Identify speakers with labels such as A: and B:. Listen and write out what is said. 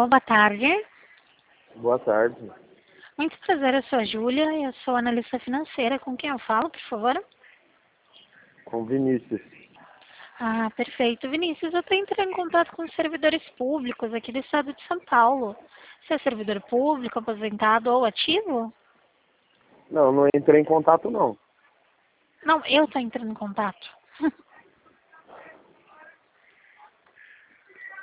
A: Alô, boa tarde.
B: Boa tarde.
A: Muito prazer, eu sou a Júlia, eu sou analista financeira. Com quem eu falo, por favor?
B: Com Vinícius.
A: Ah, perfeito. Vinícius, eu estou entrando em contato com os servidores públicos aqui do estado de São Paulo. Você é servidor público, aposentado ou ativo?
B: Não entrei em contato não.
A: Não, eu estou entrando em contato.